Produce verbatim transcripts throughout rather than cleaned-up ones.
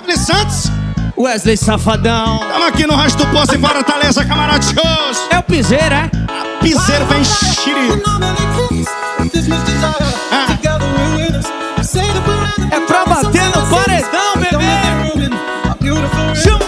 Wesley Santos. Wesley Safadão. Tamo aqui no Rancho do Poço em Fortaleza, camaradas. É o piseiro, é? Piseiro vem xiri. Ah. É pra bater no paredão, bebê. Chama.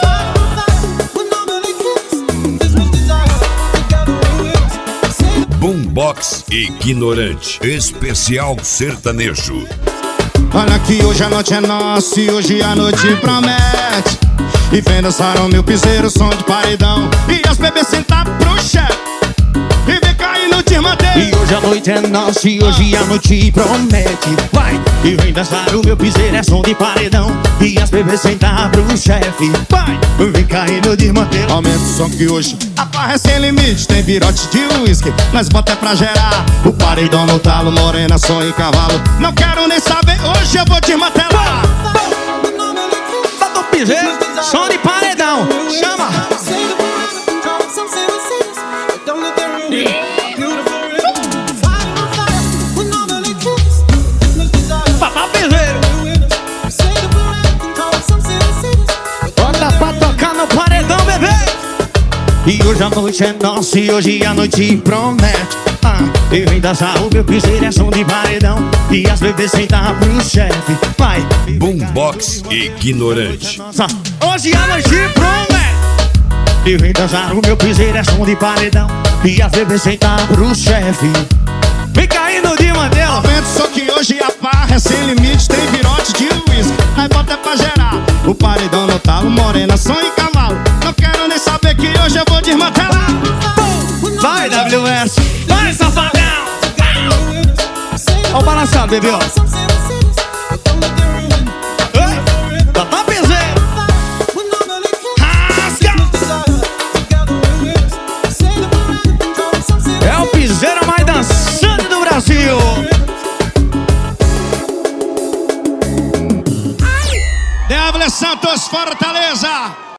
Boombox Ignorante, especial sertanejo. Olha que hoje a noite é nossa e hoje a noite promete. E vem dançar o meu piseiro, som de paredão. E as bebês sentar pro chefe e vem cair no desmanteiro. E hoje a noite é nossa e hoje a noite promete. Vai! E vem dançar o meu piseiro, é som de paredão. E as bebês sentar pro chefe. Vai! Vem cair no desmanteiro. Aumenta o som que hoje a farra é sem limite. Tem virote de uísque, nós bota é pra gerar. O paredão no talo, morena, som e cavalo. Não quero nem saber, hoje eu vou desmantelar. Bota o piseiro, som de paredão. Chama! Papá piseiro. Bota pra tocar no paredão, bebê. E hoje a noite é nossa e hoje a noite promete. Ah, e vem dançar o meu piseiro, é som de paredão. E as bebês sentar pro chefe. Vai! Boombox Ignorante. Nossa, hoje a noite promete. E vem dançar o meu piseiro, é som de paredão. E as bebês sentar pro chefe. Vem caindo de madeira. Aumenta o som que hoje a farra é sem limite. Tem virote de uísque, nós bota é pra gerar. O paredão no talo, morena, som e cavalo. Não quero nem saber que hoje eu vou desmantelar. Vai, W S. Vai, safadão. Ó o balançado, bebê, ó. Tá pra piseiro. Rasga. É o piseiro mais dançante do Brasil. W S Santos, Fortaleza.